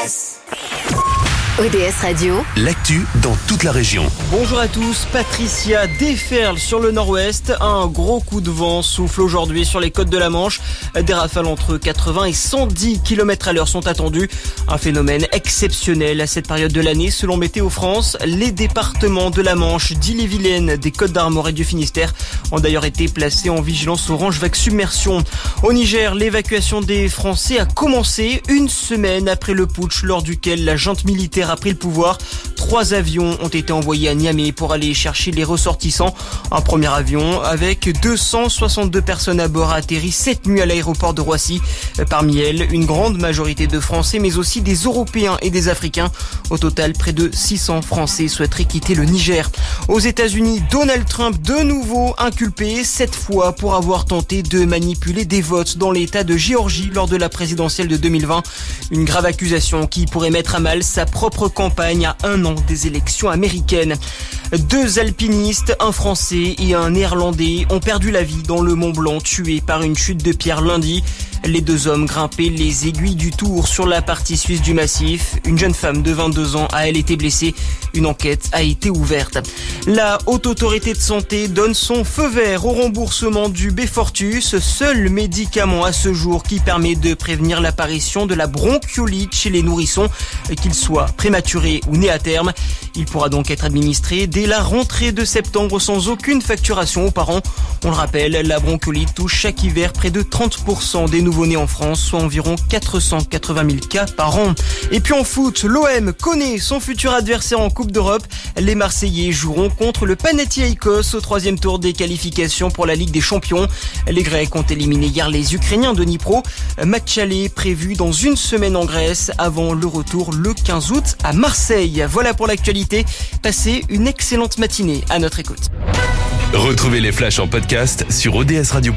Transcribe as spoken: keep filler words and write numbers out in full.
S. O D S Radio, l'actu dans toute la région. Bonjour à tous, Patricia déferle sur le nord-ouest. Un gros coup de vent souffle aujourd'hui sur les côtes de la Manche. Des rafales entre quatre-vingts et cent dix kilomètres à l'heure sont attendues. Un phénomène exceptionnel à cette période de l'année. Selon Météo France, les départements de la Manche, d'Ille-et-Vilaine, des Côtes-d'Armor et du Finistère ont d'ailleurs été placés en vigilance orange vague submersion. Au Niger, l'évacuation des Français a commencé une semaine après le putsch lors duquel la junte militaire a pris le pouvoir. Trois avions ont été envoyés à Niamey pour aller chercher les ressortissants. Un premier avion avec deux cent soixante-deux personnes à bord a atterri cette nuit à l'aéroport de Roissy. Parmi elles, une grande majorité de Français, mais aussi des Européens et des Africains. Au total, près de six cents Français souhaiteraient quitter le Niger. Aux États-Unis, Donald Trump de nouveau inculpé, cette fois pour avoir tenté de manipuler des votes dans l'État de Géorgie lors de la présidentielle de deux mille vingt. Une grave accusation qui pourrait mettre à mal sa propre campagne à un an des élections américaines. Deux alpinistes, un Français et un Néerlandais, ont perdu la vie dans le Mont Blanc, tués par une chute de pierre lundi. Les deux hommes grimpaient les aiguilles du Tour sur la partie suisse du massif. Une jeune femme de vingt-deux ans a elle été blessée. Une enquête a été ouverte. La Haute Autorité de Santé donne son feu vert au remboursement du Beyfortus, seul médicament à ce jour qui permet de prévenir l'apparition de la bronchiolite chez les nourrissons, qu'ils soient prématurés ou nés à terme. Il pourra donc être administré dès la rentrée de septembre sans aucune facturation aux parents. On le rappelle, la bronchiolite touche chaque hiver près de trente pour cent des nouveau-nés en France, soit environ quatre cent quatre-vingt mille cas par an. Et puis en foot, l'O M connaît son futur adversaire en Coupe d'Europe. Les Marseillais joueront contre le Panathinaïkos au troisième tour des qualifications pour la Ligue des Champions. Les Grecs ont éliminé hier les Ukrainiens de Dnipro. Match aller prévu dans une semaine en Grèce avant le retour le quinze août à Marseille. Voilà pour l'actualité. Passez une excellente matinée à notre écoute. Retrouvez les flashs en podcast sur o d s radio.